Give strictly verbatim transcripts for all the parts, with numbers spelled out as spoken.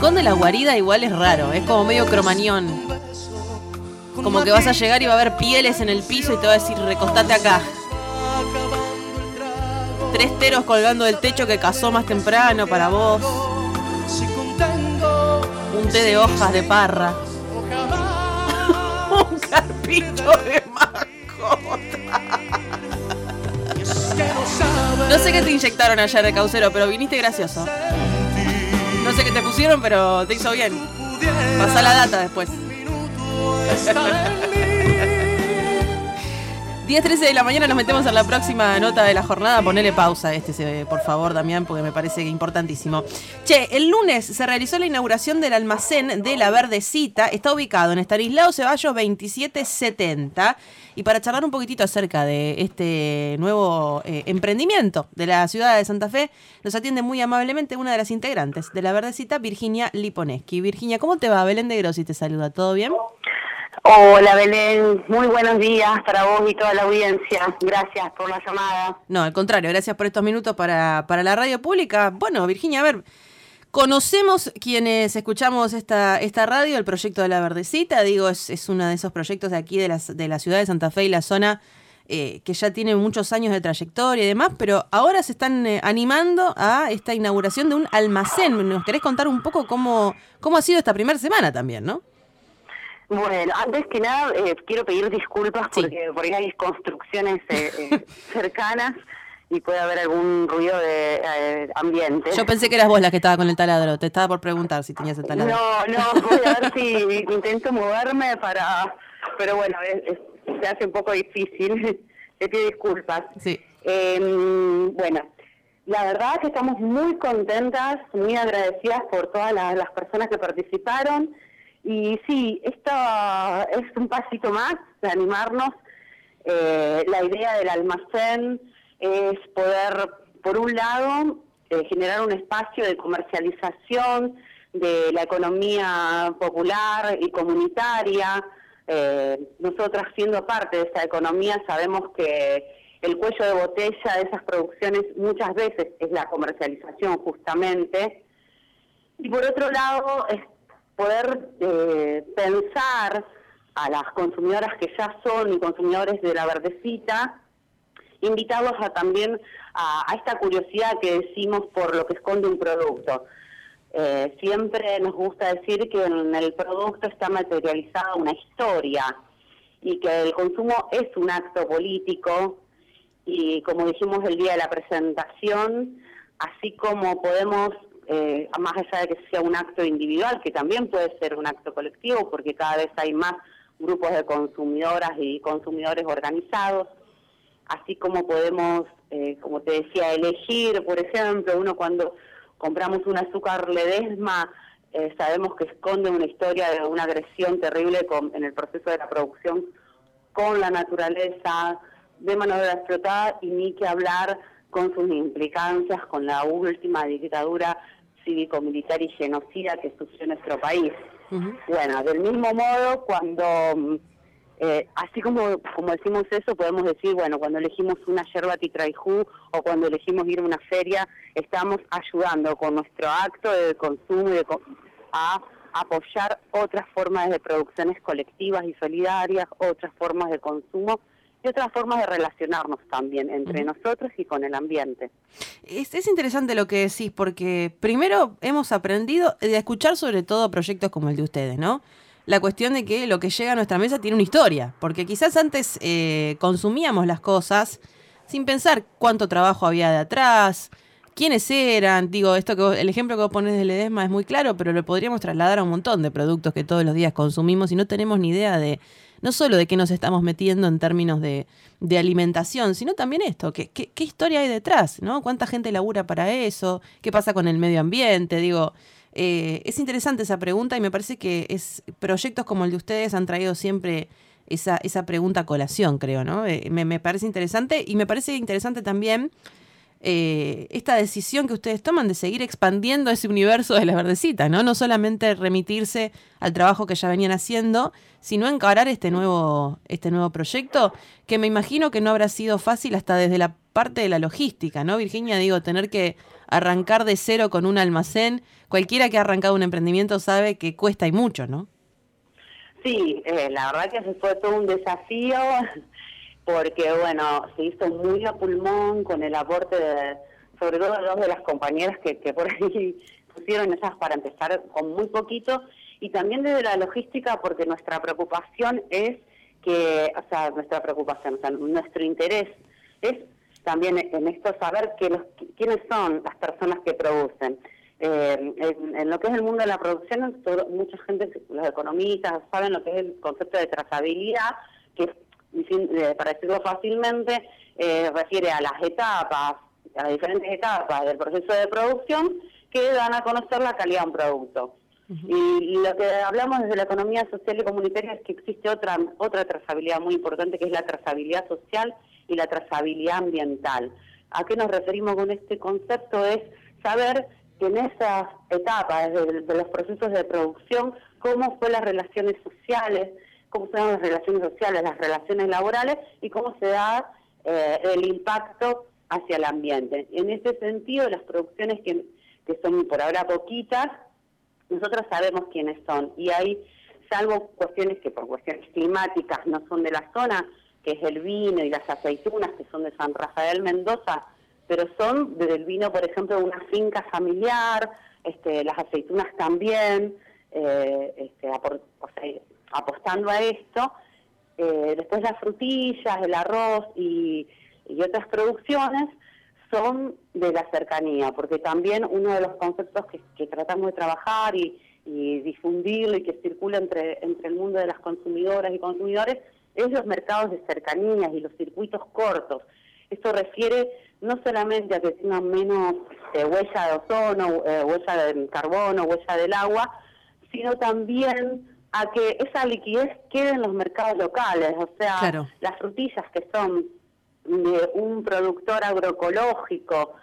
rincón de la guarida igual es raro, es como medio cromañón. Como que vas a llegar y va a haber pieles en el piso y te va a decir, recostate acá. Tres teros colgando del techo que cazó más temprano para vos. Un té de hojas de parra. Un carpincho de mascota. No sé qué te inyectaron ayer de Caucero, pero viniste gracioso. No sé qué te pusieron, pero te hizo bien. Pasá la data después. diez trece de la mañana, nos metemos en la próxima nota de la jornada. Ponele pausa a este, por favor, Damián, porque me parece importantísimo. Che, el lunes se realizó la inauguración del almacén de La Verdecita. Está ubicado en Estanislao Ceballos veintisiete setenta. Y para charlar un poquitito acerca de este nuevo eh, emprendimiento de la ciudad de Santa Fe, nos atiende muy amablemente una de las integrantes de La Verdecita, Virginia Liponeski. Virginia, ¿cómo te va? Belén de Grossi te saluda. ¿Todo bien? Hola Belén, muy buenos días para vos y toda la audiencia. Gracias por la llamada. No, al contrario, gracias por estos minutos para, para la radio pública. Bueno, Virginia, a ver, conocemos quienes escuchamos esta, esta radio, el proyecto de La Verdecita. Digo, es, es uno de esos proyectos de aquí de la, de la ciudad de Santa Fe y la zona eh, que ya tiene muchos años de trayectoria y demás, pero ahora se están eh, animando a esta inauguración de un almacén. ¿Nos querés contar un poco cómo, cómo ha sido esta primera semana también, no? Bueno, antes que nada eh, quiero pedir disculpas sí. porque por ahí hay construcciones eh, eh, cercanas y puede haber algún ruido de eh, ambiente. Yo pensé que eras vos la que estaba con el taladro, te estaba por preguntar si tenías el taladro. No, no, voy a ver si intento moverme para... Pero bueno, es, es, se hace un poco difícil, te pido disculpas. Sí. Eh, bueno, la verdad que estamos muy contentas, muy agradecidas por todas las, las personas que participaron. Y sí, esto es un pasito más de animarnos. Eh, la idea del almacén es poder, por un lado, eh, generar un espacio de comercialización de la economía popular y comunitaria. Eh, nosotras, siendo parte de esa economía, sabemos que el cuello de botella de esas producciones muchas veces es la comercialización, justamente. Y por otro lado, es poder eh, pensar a las consumidoras que ya son y consumidores de La Verdecita, invitarlos a también a, a esta curiosidad que decimos por lo que esconde un producto. Eh, siempre nos gusta decir que en el producto está materializada una historia y que el consumo es un acto político y, como dijimos el día de la presentación, así como podemos... Eh, más allá de que sea un acto individual, que también puede ser un acto colectivo, porque cada vez hay más grupos de consumidoras y consumidores organizados, así como podemos, eh, como te decía, elegir, por ejemplo, uno cuando compramos un azúcar Ledesma, eh, sabemos que esconde una historia de una agresión terrible con, en el proceso de la producción con la naturaleza, de mano de obra explotada, y ni que hablar con sus implicancias con la última dictadura cívico-militar y genocida que sufrió nuestro país. Uh-huh. Bueno, del mismo modo, cuando, eh, así como, como decimos eso, podemos decir, bueno, cuando elegimos una yerba titraijú o cuando elegimos ir a una feria, estamos ayudando con nuestro acto de consumo y de, a apoyar otras formas de producciones colectivas y solidarias, otras formas de consumo, y otras formas de relacionarnos también entre uh-huh. nosotros y con el ambiente. Es, es interesante lo que decís, porque primero hemos aprendido de escuchar sobre todo proyectos como el de ustedes, ¿no? La cuestión de que lo que llega a nuestra mesa tiene una historia, porque quizás antes eh, consumíamos las cosas sin pensar cuánto trabajo había de atrás, quiénes eran. Digo, esto que vos, el ejemplo que vos ponés de Ledesma es muy claro, pero lo podríamos trasladar a un montón de productos que todos los días consumimos y no tenemos ni idea de... no solo de qué nos estamos metiendo en términos de, de alimentación, sino también esto, ¿qué, qué, qué historia hay detrás, ¿no? ¿Cuánta gente labura para eso? ¿Qué pasa con el medio ambiente? Digo, eh, es interesante esa pregunta y me parece que es proyectos como el de ustedes han traído siempre esa, esa pregunta a colación, creo, ¿no? Eh, me, me parece interesante y me parece interesante también eh, esta decisión que ustedes toman de seguir expandiendo ese universo de La Verdecita, ¿no? No solamente remitirse al trabajo que ya venían haciendo, sino encarar este nuevo, este nuevo proyecto, que me imagino que no habrá sido fácil hasta desde la parte de la logística, ¿no, Virginia? Digo, tener que arrancar de cero con un almacén. Cualquiera que ha arrancado un emprendimiento sabe que cuesta y mucho, ¿no? Sí, eh, la verdad que ese fue todo un desafío, porque bueno, se hizo muy a pulmón con el aporte de, sobre todo de dos de las compañeras que, que por ahí pusieron esas para empezar con muy poquito, y también desde la logística, porque nuestra preocupación es que, o sea, nuestra preocupación, o sea, nuestro interés es también en esto saber que los, quiénes son las personas que producen. Eh, en, en lo que es el mundo de la producción, todo, mucha gente, los economistas, saben lo que es el concepto de trazabilidad, que eh, para decirlo fácilmente, eh, refiere a las etapas, a las diferentes etapas del proceso de producción que dan a conocer la calidad de un producto. Uh-huh. Y lo que hablamos desde la economía social y comunitaria es que existe otra otra trazabilidad muy importante, que es la trazabilidad social y la trazabilidad ambiental. ¿A qué nos referimos con este concepto? Es saber que en esas etapas de, de los procesos de producción, cómo fue las relaciones sociales, cómo se dan las relaciones sociales, las relaciones laborales y cómo se da eh, el impacto hacia el ambiente. En ese sentido, las producciones que, que son por ahora poquitas, nosotros sabemos quiénes son, y hay, salvo cuestiones que por cuestiones climáticas no son de la zona, que es el vino y las aceitunas, que son de San Rafael, Mendoza, pero son del vino, por ejemplo, de una finca familiar, este, las aceitunas también, eh, este, apor, o sea, apostando a esto. Eh, después las frutillas, el arroz y, y otras producciones son de la cercanía, porque también uno de los conceptos que, que tratamos de trabajar y, y difundirlo y que circula entre, entre el mundo de las consumidoras y consumidores es los mercados de cercanías y los circuitos cortos. Esto refiere no solamente a que tengan menos eh, huella de ozono, eh, huella del carbono, huella del agua, sino también a que esa liquidez quede en los mercados locales. O sea, claro, las frutillas que son de un productor agroecológico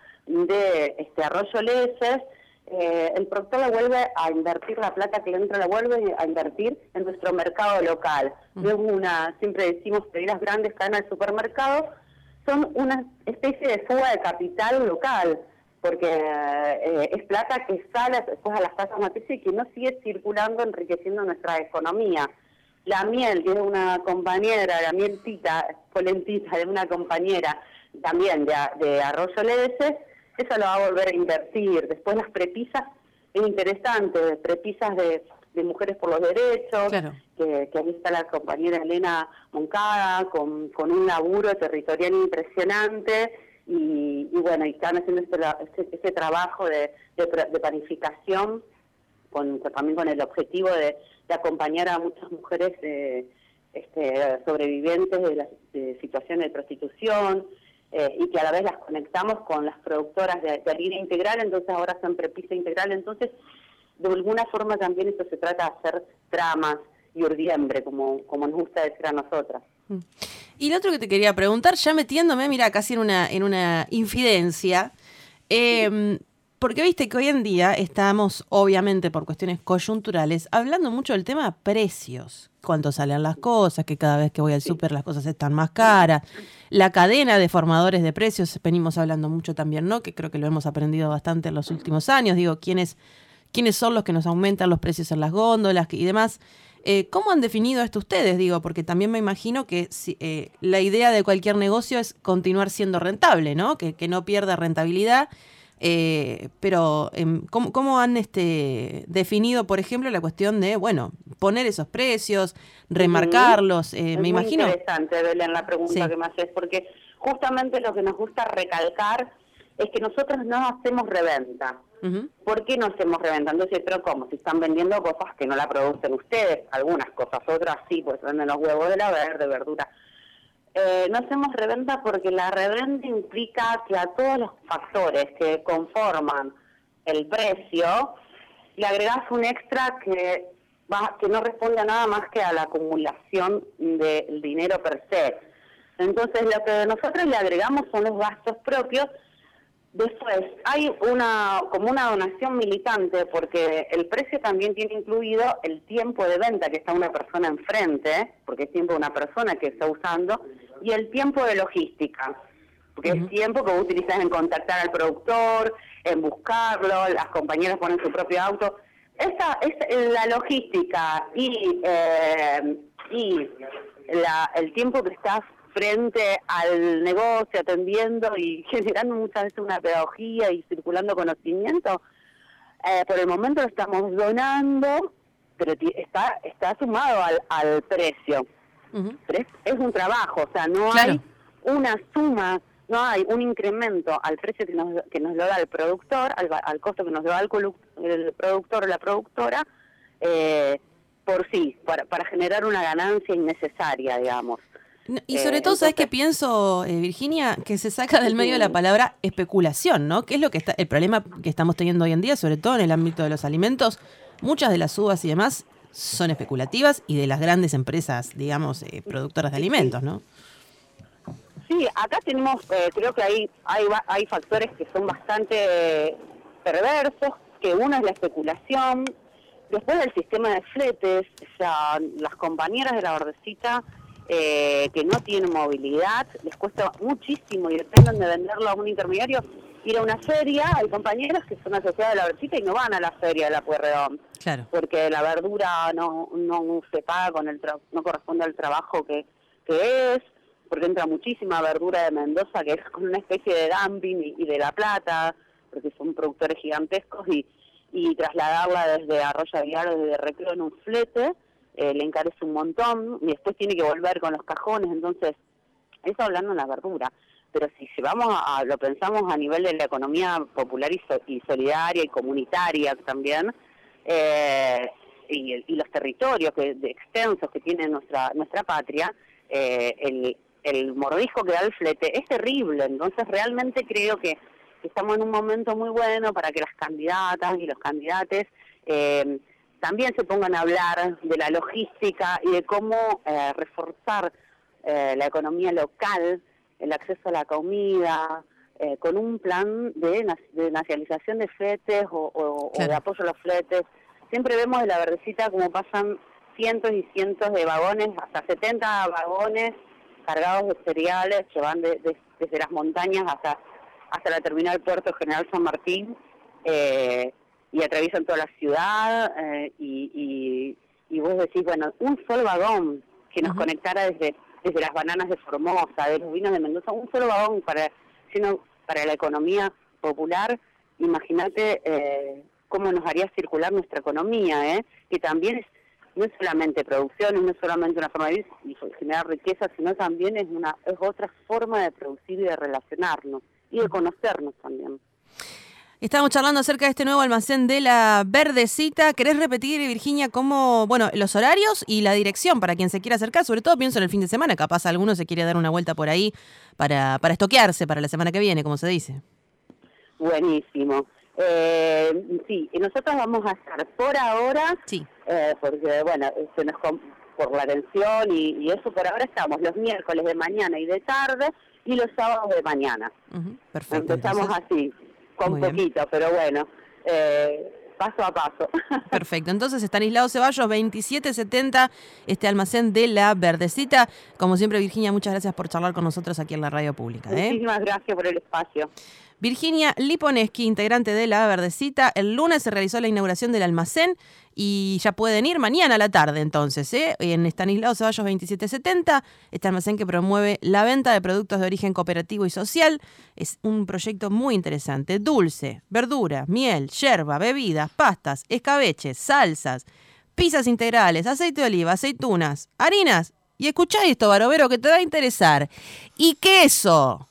de este Arroyo Leses, eh, el productor la vuelve a invertir, la plata que le entra la vuelve a invertir en nuestro mercado local. Mm. No es una, siempre decimos que las grandes cadenas de supermercados son una especie de fuga de capital local, porque eh, es plata que sale después a las tasas matrices y que no sigue circulando, enriqueciendo nuestra economía. La miel, que es una compañera, la mieltita, polentita de una compañera también de, de Arroyo Leses, eso lo va a volver a invertir. Después las prepisas, es interesante, prepisas de, de Mujeres por los Derechos, claro, que, que ahí está la compañera Elena Moncada, con, con un laburo territorial impresionante, y, y bueno, y están haciendo este, este, este trabajo de, de, de planificación, con, también con el objetivo de, de acompañar a muchas mujeres eh, este, sobrevivientes de, la, de situaciones de prostitución, eh, y que a la vez las conectamos con las productoras de, de harina integral, entonces ahora son prepisa integral. Entonces, de alguna forma también esto se trata de hacer tramas y urdiembre, como, como nos gusta decir a nosotras. Y lo otro que te quería preguntar, ya metiéndome, mira, casi en una, en una infidencia, eh, porque viste que hoy en día estamos, obviamente por cuestiones coyunturales, hablando mucho del tema precios. Cuánto salen las cosas, que cada vez que voy al súper las cosas están más caras. La cadena de formadores de precios, venimos hablando mucho también, ¿no? Que creo que lo hemos aprendido bastante en los últimos años. Digo, ¿quiénes, quiénes son los que nos aumentan los precios en las góndolas y demás? Eh, ¿Cómo han definido esto ustedes? Digo, porque también me imagino que si, eh, la idea de cualquier negocio es continuar siendo rentable, ¿no? Que, que no pierda rentabilidad. Eh, pero eh, ¿cómo, ¿cómo han este, definido, por ejemplo, la cuestión de, bueno, poner esos precios, remarcarlos? Eh, es me muy imagino. Interesante, Belén, la pregunta sí. que me haces, porque justamente lo que nos gusta recalcar es que nosotros no hacemos reventa. Uh-huh. ¿Por qué no hacemos reventa? Entonces, pero ¿cómo? Si están vendiendo cosas que no la producen ustedes, algunas cosas, otras sí, pues venden los huevos de la verde, verdura. Eh, no hacemos reventa porque la reventa implica que a todos los factores que conforman el precio le agregás un extra que va, que no responde a nada más que a la acumulación del dinero per se. Entonces lo que nosotros le agregamos son los gastos propios. Después hay una como una donación militante, porque el precio también tiene incluido el tiempo de venta que está una persona enfrente, porque es tiempo de una persona que está usando, y el tiempo de logística, porque uh-huh. es tiempo que vos utilizas en contactar al productor, en buscarlo, las compañeras ponen su propio auto. Esa es la logística y, eh, y la, el tiempo que estás frente al negocio, atendiendo y generando muchas veces una pedagogía y circulando conocimiento, eh, por el momento lo estamos donando, pero está está sumado al, al precio. Uh-huh. Pero es, es un trabajo, o sea, no claro. hay una suma, no hay un incremento al precio que nos que nos lo da el productor, al, al costo que nos lo da el, el productor o la productora, eh, por sí, para, para generar una ganancia innecesaria, digamos. Y sobre eh, todo, ¿sabes qué pienso, eh, Virginia? Que se saca del medio la palabra especulación, ¿no? Que es lo que está, el problema que estamos teniendo hoy en día, sobre todo en el ámbito de los alimentos. Muchas de las uvas y demás son especulativas y de las grandes empresas, digamos, eh, productoras de alimentos, ¿no? Sí, acá tenemos, eh, creo que hay, hay hay factores que son bastante perversos, que uno es la especulación, después del sistema de fletes, o sea, las compañeras de la Verdecita eh, que no tienen movilidad, les cuesta muchísimo y dependen de venderlo a un intermediario, ir a una feria. Hay compañeras que son asociadas a la Verdecita y no van a la feria de la Pueyrredón, claro, porque la verdura no no se paga con el tra- no corresponde al trabajo que, que es, porque entra muchísima verdura de Mendoza que es con una especie de dumping y, y de La Plata, porque son productores gigantescos y, y trasladarla desde Arroyo Aguilar o desde Recreo en un flete eh, le encarece un montón y después tiene que volver con los cajones. Entonces, eso hablando de la verdura. Pero si llevamos a, lo pensamos a nivel de la economía popular y, so, y solidaria y comunitaria también, eh, y, y los territorios que, de extensos que tiene nuestra nuestra patria, eh, el, el mordisco que da el flete es terrible. Entonces realmente creo que, que estamos en un momento muy bueno para que las candidatas y los candidates eh, también se pongan a hablar de la logística y de cómo eh, reforzar eh, la economía local, el acceso a la comida, eh, con un plan de, de nacionalización de fletes o, o, claro. o de apoyo a los fletes. Siempre vemos de la Verdecita como pasan cientos y cientos de vagones, hasta setenta vagones cargados de cereales que van de, de, desde las montañas hasta hasta la terminal Puerto General San Martín, eh, y atraviesan toda la ciudad, eh, y, y, y vos decís, bueno, un solo vagón que nos uh-huh. conectara desde desde las bananas de Formosa, de los vinos de Mendoza, un solo vagón para sino para la economía popular. Imagínate eh, cómo nos haría circular nuestra economía, ¿eh? Que también es, no es solamente producción, no es solamente una forma de vivir y generar riqueza, sino también es una es otra forma de producir y de relacionarnos y de conocernos también. Estamos charlando acerca de este nuevo almacén de la Verdecita. ¿Querés repetir, Virginia, cómo, bueno, los horarios y la dirección para quien se quiera acercar? Sobre todo pienso en el fin de semana, capaz alguno se quiere dar una vuelta por ahí para, para estoquearse para la semana que viene, como se dice. Buenísimo. Eh, sí, y nosotros vamos a estar por ahora, sí. eh, porque, bueno, se nos por la atención y, y eso, por ahora estamos los miércoles de mañana y de tarde y los sábados de mañana. Uh-huh. Perfecto. Empezamos entonces así. Con Muy poquito, bien. Pero bueno, eh, paso a paso. Perfecto. Entonces, Estanislao Ceballos, veintisiete setenta, este almacén de la Verdecita. Como siempre, Virginia, muchas gracias por charlar con nosotros aquí en la radio pública. ¿eh? Muchísimas gracias por el espacio. Virginia Liponeski, integrante de la Verdecita. El lunes se realizó la inauguración del almacén y ya pueden ir mañana a la tarde entonces, ¿eh? en Estanislao Ceballos veintisiete setenta, este almacén que promueve la venta de productos de origen cooperativo y social. Es un proyecto muy interesante. Dulce, verdura, miel, yerba, bebidas, pastas, escabeches, salsas, pizzas integrales, aceite de oliva, aceitunas, harinas. Y escuchá esto, Barovero, que te va a interesar. Y queso.